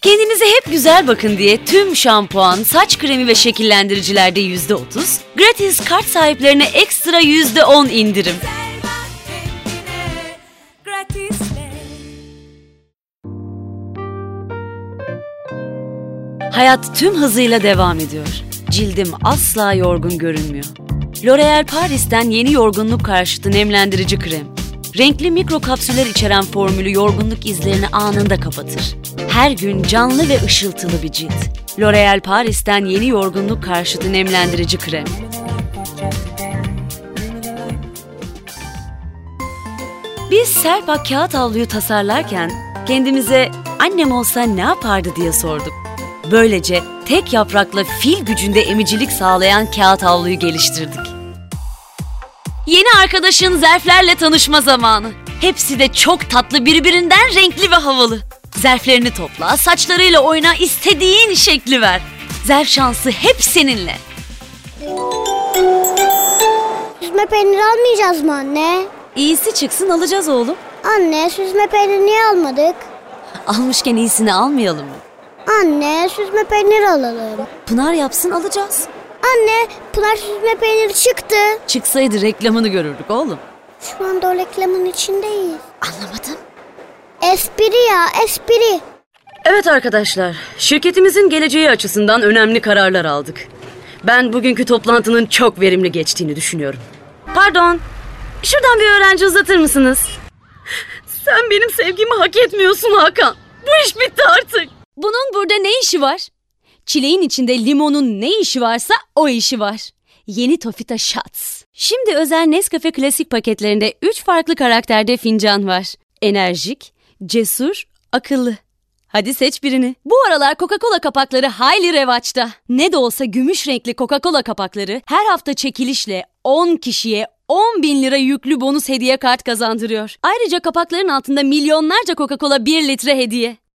Kendinize hep güzel bakın diye tüm şampuan, saç kremi ve şekillendiricilerde %30, gratis kart sahiplerine ekstra %10 indirim. Hayat tüm hızıyla devam ediyor. Cildim asla yorgun görünmüyor. L'Oréal Paris'ten yeni yorgunluk karşıtı nemlendirici krem. Renkli mikro kapsüller içeren formülü yorgunluk izlerini anında kapatır. Her gün canlı ve ışıltılı bir cilt. L'Oréal Paris'ten yeni yorgunluk karşıtı nemlendirici krem. Biz Serpak kağıt havluyu tasarlarken kendimize annem olsa ne yapardı diye sorduk. Böylece tek yaprakla fil gücünde emicilik sağlayan kağıt havluyu geliştirdik. Yeni arkadaşın zarflerle tanışma zamanı. Hepsi de çok tatlı, birbirinden renkli ve havalı. Zarflerini topla, saçlarıyla oyna, istediğin şekli ver. Zarf şansı hep seninle. Süzme peynir almayacağız mı anne? İyisi çıksın alacağız oğlum. Anne, süzme peynir niye almadık? Almışken iyisini almayalım mı? Anne, süzme peynir alalım. Pınar yapsın alacağız. Anne, Pınar süzme peynir çıktı. Çıksaydı reklamını görürdük oğlum. Şu anda o reklamın içindeyiz. Anlamadım. Espri ya, espri. Evet arkadaşlar, şirketimizin geleceği açısından önemli kararlar aldık. Ben bugünkü toplantının çok verimli geçtiğini düşünüyorum. Pardon, şuradan bir öğrenci uzatır mısınız? Sen benim sevgimi hak etmiyorsun Hakan. Bu iş bitti artık. Bunun burada ne işi var? Çileğin içinde limonun ne işi varsa o işi var. Yeni Tofita Shots. Şimdi özel Nescafe Klasik paketlerinde 3 farklı karakterde fincan var. Enerjik, cesur, akıllı. Hadi seç birini. Bu aralar Coca-Cola kapakları hayli revaçta. Ne de olsa gümüş renkli Coca-Cola kapakları her hafta çekilişle 10 kişiye 10.000 lira yüklü bonus hediye kart kazandırıyor. Ayrıca kapakların altında milyonlarca Coca-Cola 1 litre hediye.